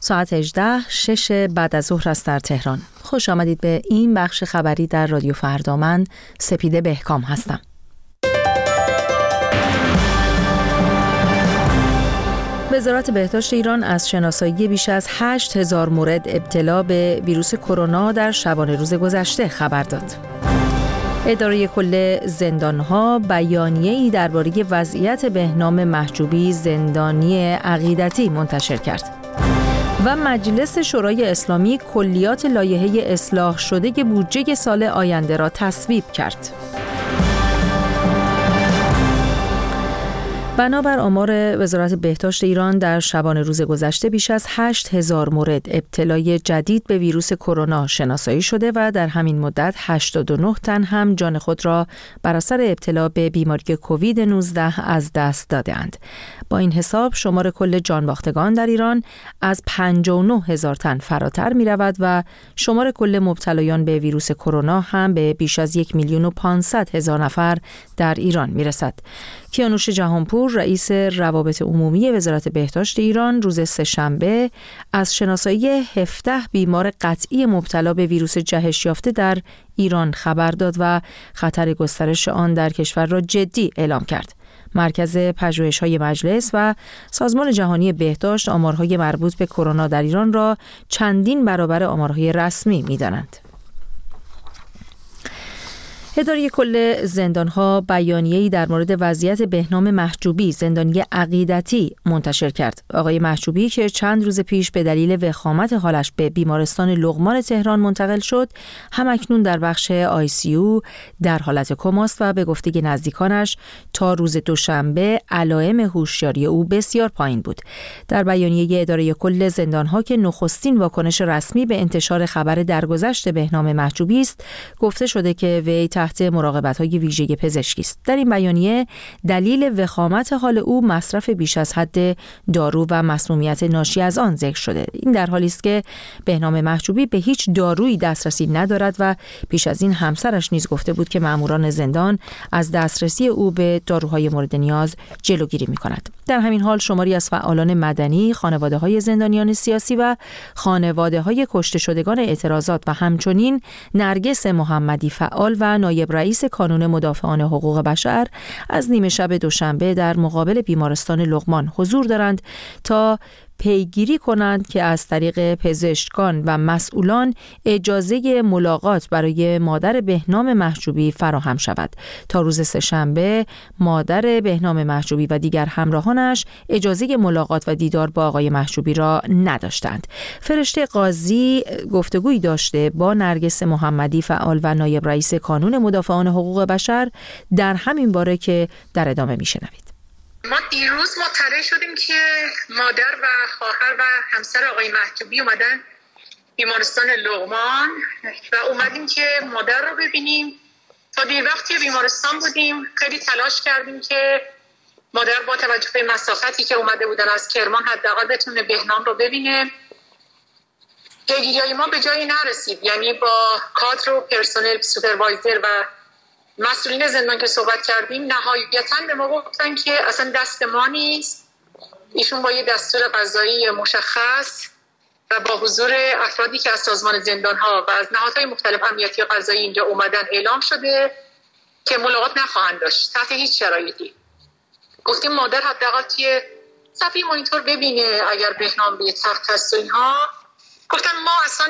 ساعت 18:06 بعد از ظهر است در تهران. خوش آمدید به این بخش خبری در رادیو فردا. من سپیده بهکام هستم. وزارت بهداشت ایران از شناسایی بیش از 8000 مورد ابتلا به ویروس کرونا در شبانه روز گذشته خبر داد. اداره کل زندان‌ها بیانیه‌ای درباره وضعیت بهنام محجوبی زندانی عقیدتی منتشر کرد. و مجلس شورای اسلامی کلیات لایحه اصلاح شده بودجه سال آینده را تصویب کرد. بنابر آمار وزارت بهداشت ایران در شبانه روز گذشته بیش از 8000 مورد ابتلای جدید به ویروس کرونا شناسایی شده و در همین مدت 89 تن هم جان خود را بر اثر ابتلا به بیماری کووید 19 از دست دادند. با این حساب شمار کل جان باختگان در ایران از 59000 تن فراتر می رود و شمار کل مبتلایان به ویروس کرونا هم به بیش از 1,500,000 نفر در ایران می رسد. کیانوش جهانپور رئیس روابط عمومی وزارت بهداشت ایران روز سه‌شنبه از شناسایی 17 بیمار قطعی مبتلا به ویروس جهش یافته در ایران خبر داد و خطر گسترش آن در کشور را جدی اعلام کرد. مرکز پژوهش‌های مجلس و سازمان جهانی بهداشت آمارهای مربوط به کرونا در ایران را چندین برابر آمارهای رسمی می‌دانند. اداره کل زندان‌ها بیانیه‌ای در مورد وضعیت بهنام محجوبی زندانی عقیدتی منتشر کرد. آقای محجوبی که چند روز پیش به دلیل وخامت حالش به بیمارستان لقمان تهران منتقل شد، همکنون در بخش ICU در حالت کماست و به گفته نزدیکانش تا روز دوشنبه علائم هوشیاری او بسیار پایین بود. در بیانیه اداره کل زندان‌ها که نخستین واکنش رسمی به انتشار خبر درگذشت بهنام محجوبی است، گفته شده که وی تحت مراقبت‌های ویژه پزشکی است. در این بیانیه دلیل وخامت حال او مصرف بیش از حد دارو و مسمومیت ناشی از آن ذکر شده. این در حالی است که بهنام محجوبی به هیچ دارویی دسترسی ندارد و پیش از این همسرش نیز گفته بود که ماموران زندان از دسترسی او به داروهای مورد نیاز جلوگیری می‌کند. در همین حال شماری از فعالان مدنی، خانواده‌های زندانیان سیاسی و خانواده‌های کشته شدگان اعتراضات و همچنین نرگس محمدی فعال و نایب رئیس کانون مدافعان حقوق بشر از نیمه شب دوشنبه در مقابل بیمارستان لقمان حضور دارند تا پیگیری کنند که از طریق پزشکان و مسئولان اجازه ملاقات برای مادر بهنام محجوبی فراهم شود. تا روز سه‌شنبه مادر بهنام محجوبی و دیگر همراهانش اجازه ملاقات و دیدار با آقای محجوبی را نداشتند. فرشته قاضی گفتگویی داشته با نرگس محمدی فعال و نایب رئیس کانون مدافعان حقوق بشر در همین باره که در ادامه میشنوید. ما دیروز مطلع شدیم که مادر و خواهر و همسر آقای محجوبی اومدن بیمارستان لقمان و اومدیم که مادر رو ببینیم. تا دیر وقتی بیمارستان بودیم، خیلی تلاش کردیم که مادر با توجه به مسافتی که اومده بودن از کرمان حداقل بتونه بهنام رو ببینه. پیگیری‌های ما به جایی نرسید، یعنی با کادر و پرسنل سوپروایزر و مسئولین زندان که صحبت کردیم نهایتاً به ما گفتن که اصلا دست ما نیست. ایشون با یه دستور قضایی مشخص و با حضور افرادی که از سازمان زندان‌ها و از نهادهای مختلف امنیتی و قضایی اینجا اومدن اعلام شده که ملاقات نخواهند داشت تحت هیچ شرایطی. گفتیم مادر حداقل توی صفحه مانیتور ببینه اگر بهنام به تخت هست و اینها. گفتن ما اصلا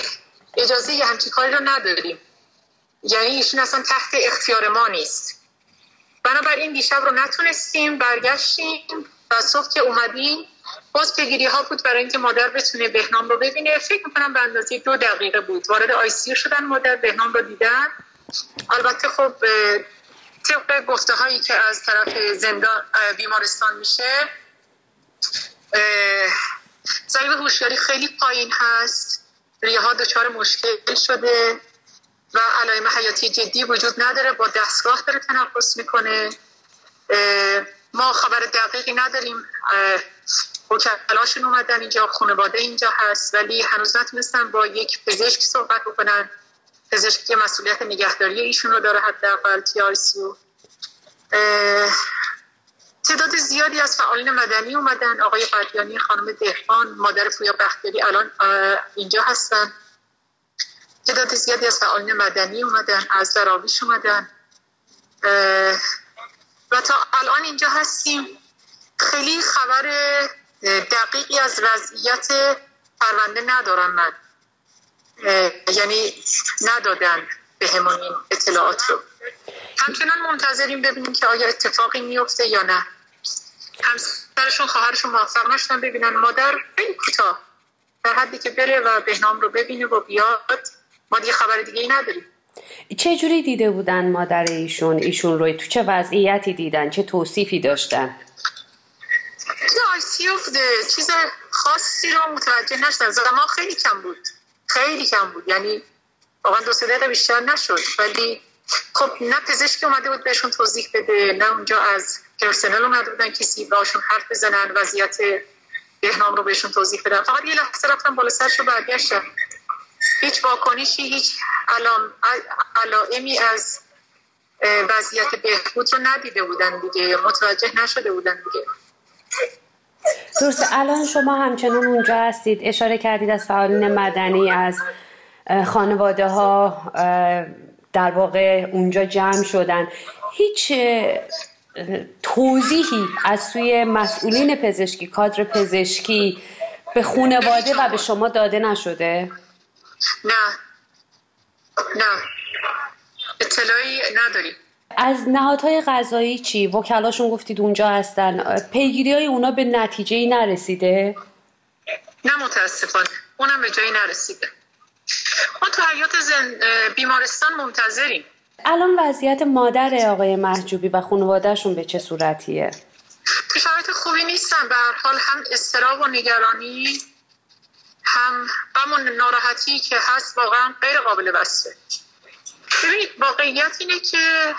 اجازه یه همچین کاری رو نداریم، یعنی ایشون اصلا تحت اختیار ما نیست. بنابراین دیشب رو نتونستیم، برگشتیم و صبح که اومدیم باز پیگیری ها بود برای اینکه مادر بتونه بهنام رو ببینه. فکر میکنم به اندازه 2 دقیقه بود وارد ICU شدن، مادر بهنام رو دیدن. البته خب طبق گفته هایی که از طرف زندان بیمارستان میشه، ضریب هوشیاری خیلی پایین هست، ریه ها دچار مشکل شده و علائم حیاتی جدی وجود نداره، با دستگاه داره تنفس میکنه. ما خبر دقیقی نداریم، وکلاشون اومدن اینجا، خانواده اینجا هست، ولی هنوز نتونستن با یک پزشک صحبت بکنن. پزشکی که مسئولیت نگهداری ایشون رو داره حداقل TRCU. تعداد زیادی از فعالین مدنی اومدن. آقای قدیانی، خانم دهقان، مادر پویا بختیاری الان اینجا هستن. تعداد زیادی از فعالین مدنی اومدن، از دراویش اومدن و تا الان اینجا هستیم. خیلی خبر دقیقی از وضعیت پرونده ندارم من، یعنی ندادن به همون این اطلاعات رو. همچنان منتظریم ببینیم که آیا اتفاقی میفته یا نه. همسرشون، خواهرشون موفق نشدن ببینن. مادر خیلی کوتاه، در حدی که بره و بهنام رو ببینه و بیاد، ما دیگه خبر دیگه ای نداریم. چه جوری دیده بودن مادر ایشون رو؟ تو چه وضعیتی دیدن؟ چه توصیفی داشتن؟ چیز خاصی رو متوجه نشدن. زمان خیلی کم بود، یعنی واقعا 2-3 دقیقه بیشتر نشد. ولی خب نه پزشکی اومده بود بهشون توضیح بده، نه اونجا از پرسنل اومده بودن کسی باشون حرف بزنن، وضعیت بهنام رو بهشون توضیح بدن. فقط یه لحظه رفتن بالا سرشو برگشتن. هیچ واکنشی، هیچ علائمی از وضعیت بهبود رو ندیده بودن دیگه، متوجه نشده بودن دیگه. درسته. الان شما همچنان اونجا هستید، اشاره کردید از فعالین مدنی، از خانواده ها در واقع اونجا جمع شدن. هیچ توضیحی از سوی مسئولین پزشکی، کادر پزشکی به خانواده و به شما داده نشده؟ نه اطلاعی نداریم. از نهادهای قضایی چی؟ وکلاشون گفتید اونجا هستن، پیگیری‌های اونا به نتیجه‌ای نرسیده؟ نه متاسفانه اونم به جایی نرسیده. ما تو حیات بیمارستان منتظریم. الان وضعیت مادر آقای محجوبی و خانواده‌شون به چه صورتیه؟ تو شرایط خوبی نیستن. به هر حال هم اضطراب و نگرانی، هم غم و ناراحتی که هست واقعا غیر قابل وصفه. ببینید واقعیت اینه که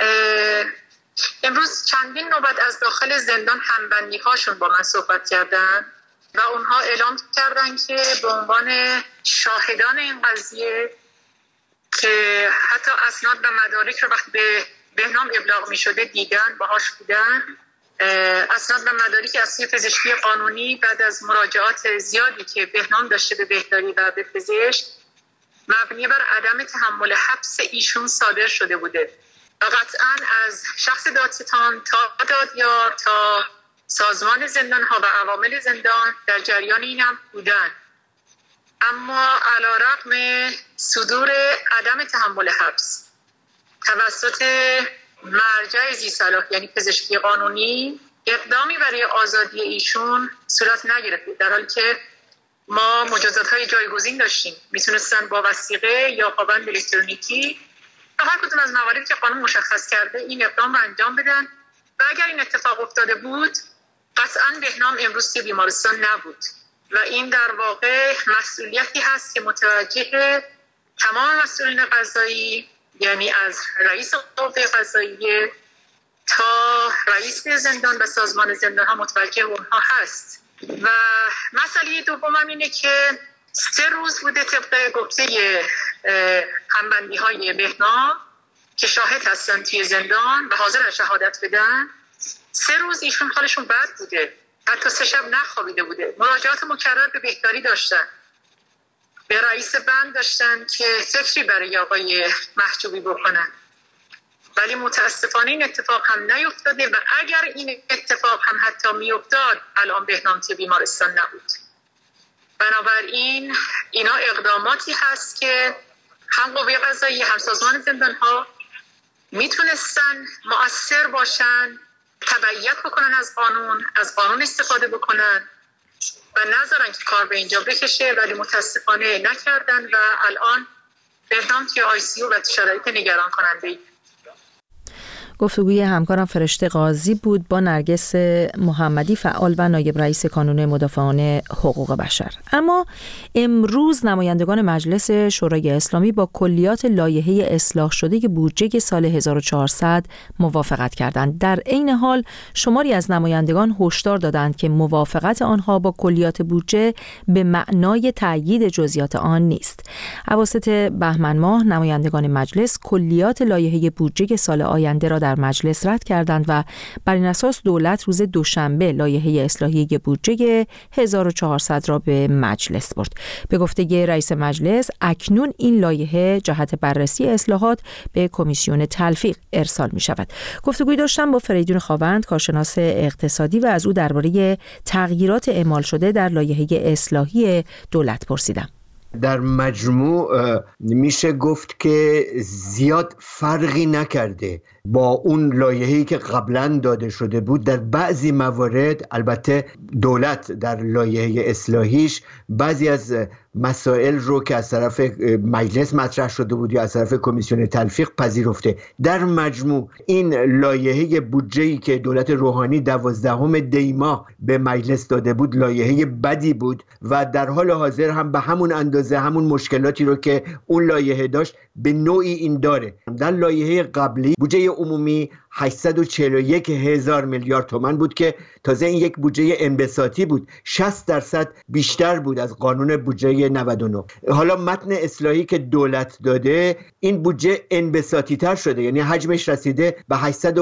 امروز چندین نوبت از داخل زندان همبندی هاشون با من صحبت کردن و اونها اعلام کردن که به عنوان شاهدان این قضیه که حتی اسناد و مدارک رو وقتی به بهنام ابلاغ می شده دیدن، باهاش بودن. اسناد و مدارک اصلی پزشکی قانونی بعد از مراجعات زیادی که بهنام داشته به بهداری و به پزشک، مبنی بر عدم تحمل حبس ایشون صادر شده بوده و قطعا از شخص دادستان تا دادیار تا سازمان زندان ها و عوامل زندان در جریان این هم بودن. اما علیرغم صدور عدم تحمل حبس توسط مرجع ذی‌صلاح یعنی پزشکی قانونی، اقدامی برای آزادی ایشون صورت نگرفت، در حالی که ما مجازات‌های جایگزین داشتیم. میتونستن با وثیقه یا پابند الکترونیکی و هر کدوم از مواردی که قانون مشخص کرده این اقدام رو انجام بدن و اگر این اتفاق افتاده بود قطعاً بهنام امروز توی بیمارستان نبود و این در واقع مسئولیتی هست که متوجه تمام مسئولین قضایی، یعنی از رئیس قوه قضاییه تا رئیس زندان و سازمان زندان ها متوجه اونها هست. و مسئله دومم اینه که 3 روز بوده طبق گفته همبندی های بهنام که شاهد هستن توی زندان و حاضر شهادت بدن. 3 روز ایشون حالشون بد بوده، حتی 3 شب نخوابیده بوده. مراجعات مکرر به بهداری داشتن، به رئیس بند داشتن که فکری برای آقای محجوبی بکنن، ولی متاسفانه این اتفاق هم نیفتاده و اگر این اتفاق هم حتی میافتاد الان بهنام توی بیمارستان نبود. بنابراین اینا اقداماتی هست که هم قوه قضاییه هم سازمان زندان ها میتونستن مؤثر باشن، تبعیت بکنن از قانون استفاده بکنن و نذارن که کار به اینجا بکشه، ولی متاسفانه نکردن و الان بهنام توی ICU و شرایط نگران کننده. گفتگوی همکارم فرشته قاضی بود با نرگس محمدی، فعال و نایب رئیس کانون مدافعان حقوق بشر. اما امروز نمایندگان مجلس شورای اسلامی با کلیات لایحه اصلاح شده بودجه سال 1400 موافقت کردند. در عین حال شماری از نمایندگان هشدار دادند که موافقت آنها با کلیات بودجه به معنای تأیید جزئیات آن نیست. اواسط بهمن ماه نمایندگان مجلس کلیات لایحه بودجه سال آینده را در در مجلس رد کردند و بر این اساس دولت روز دوشنبه لایحه اصلاحی بودجه 1400 را به مجلس برد. به گفته رئیس مجلس اکنون این لایحه جهت بررسی اصلاحات به کمیسیون تلفیق ارسال می شود. گفتگوی داشتم با فریدون خاوند، کارشناس اقتصادی، و از او درباره تغییرات اعمال شده در لایحه اصلاحی دولت پرسیدم. در مجموع میشه گفت که زیاد فرقی نکرده با اون لایحه‌ای که قبلا داده شده بود. در بعضی موارد البته دولت در لایحه اصلاحیش بعضی از مسائل رو که از طرف مجلس مطرح شده بود یا از طرف کمیسیون تلفیق پذیرفته. در مجموع این لایحه بودجه‌ای که دولت روحانی 12 دی ماه به مجلس داده بود لایحه بدی بود و در حال حاضر هم به همون اندازه همون مشکلاتی رو که اون لایحه داشت به نوعی این داره. در لایحه قبلی بودجه عمومی 841,000 میلیارد تومان بود که تازه این یک بودجه انبساطی بود، 60% بیشتر بود از قانون بودجه 99. حالا متن اصلاحی که دولت داده این بودجه انبساطی تر شده، یعنی حجمش رسیده به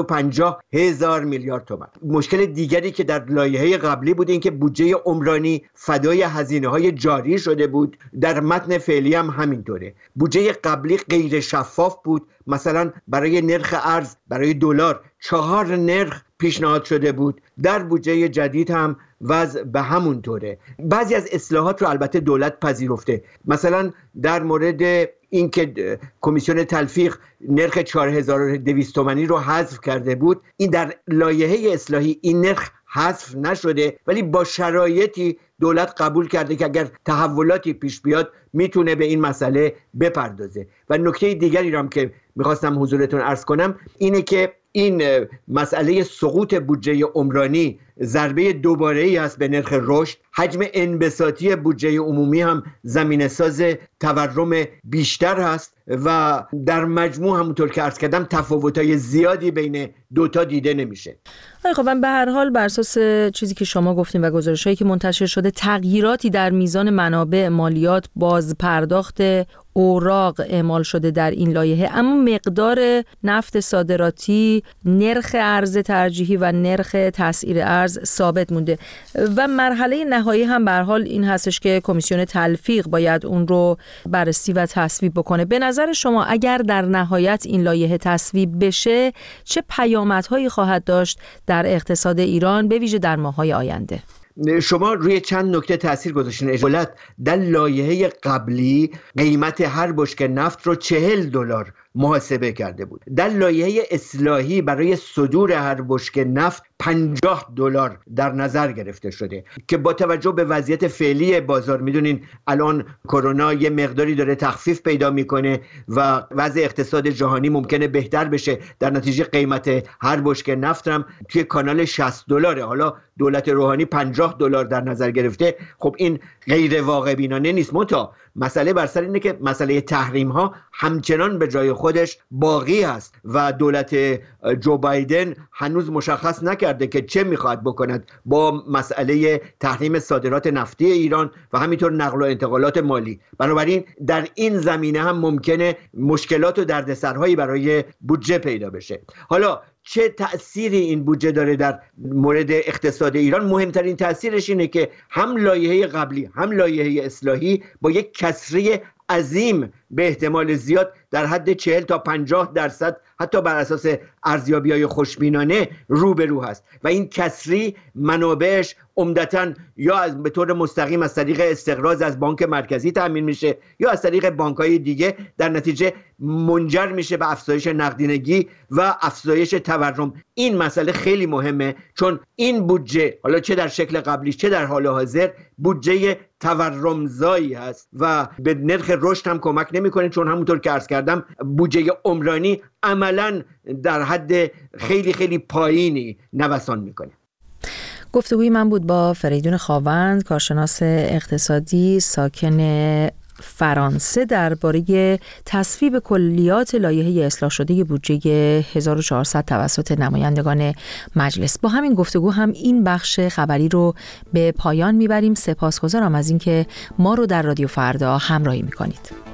850,000 میلیارد تومان. مشکل دیگری که در لایحه قبلی بود این که بودجه عمرانی فدای هزینه‌های جاری شده بود. در متن فعلی هم همینطوره. بودجه قبلی غیر شفاف بود، مثلا برای نرخ ارز برای دلار 4 نرخ پیشنهاد شده بود. در بودجه جدید هم وضع به همون طوره. بعضی از اصلاحات رو البته دولت پذیرفته، مثلا در مورد اینکه کمیسیون تلفیق نرخ 4200 تومانی رو حذف کرده بود، این در لایحه اصلاحی این نرخ حذف نشده، ولی با شرایطی دولت قبول کرده که اگر تحولاتی پیش بیاد میتونه به این مسئله بپردازه. و نکته دیگری رو هم که میخواستم حضورتون عرض کنم اینه که این مسئله سقوط بودجه عمرانی ضربه دوباره‌ای است به نرخ رشد. حجم انبساطی بودجه عمومی هم زمینه ساز تورم بیشتر هست و در مجموع همونطور که عرض کردم تفاوت‌های زیادی بین دوتا دیده نمیشه. خب من به هر حال بر اساس چیزی که شما گفتیم و گزارش‌هایی که منتشر شده تغییراتی در میزان منابع مالیات، باز پرداخت اوراق اعمال شده در این لایحه، اما مقدار نفت صادراتی، نرخ ارز ترجیحی و نرخ تسعیر ارز ثابت مونده و مرحله نهایی هم به هر حال این هستش که کمیسیون تلفیق باید اون رو بررسی و تصویب بکنه. به نظر شما اگر در نهایت این لایحه تصویب بشه چه پیامدهایی خواهد داشت در اقتصاد ایران به ویژه در ماه‌های آینده؟ شما روی چند نکته تاثیر گذاشتین. دولت در لایحه قبلی قیمت هر بشکه نفت رو $40 محاسبه کرده بود. در لایحه اصلاحی برای صدور هر بشکه نفت $50 در نظر گرفته شده که با توجه به وضعیت فعلی بازار، میدونین الان کرونا یه مقداری داره تخفیف پیدا میکنه و وضع اقتصاد جهانی ممکنه بهتر بشه، در نتیجه قیمت هر بشکه نفت هم توی کانال $60. حالا دولت روحانی $50 در نظر گرفته. خب این غیر واقع بینانه نیست. منتها مسئله بر سر اینه که مسئله تحریم ها همچنان به جای خودش باقی است و دولت جو بایدن هنوز مشخص نکرده که چه میخواد بکند با مسئله تحریم صادرات نفتی ایران و همینطور نقل و انتقالات مالی. بنابراین در این زمینه هم ممکنه مشکلات و دردسرهایی برای بودجه پیدا بشه. حالا چه تأثیری این بودجه داره در مورد اقتصاد ایران؟ مهمترین تأثیرش اینه که هم لایحه قبلی هم لایحه اصلاحی با یک کسری عظیم به احتمال زیاد در حد 40 تا 50% حتی بر اساس ارزیابی‌های خوشبینانه روبرو هست و این کسری منابعش عمدتاً یا به طور مستقیم از طریق استقراض از بانک مرکزی تامین میشه یا از طریق بانک‌های دیگه، در نتیجه منجر میشه به افزایش نقدینگی و افزایش تورم. این مسئله خیلی مهمه چون این بودجه حالا چه در شکل قبلی چه در حال حاضر بودجه تورمزایی هست و به نرخ رشد هم کمک نمیکنه چون همونطور که عرض کردم بودجه عمرانی عملاً در حد خیلی خیلی پایینی نوسان میکنه. گفتگوی من بود با فریدون خاوند، کارشناس اقتصادی ساکن فرانسه، درباره تصویب کلیات لایحه اصلاح شده بودجه 1400 توسط نمایندگان مجلس. با همین گفتگو هم این بخش خبری رو به پایان میبریم. سپاسگزارم از اینکه ما رو در رادیو فردا همراهی میکنید.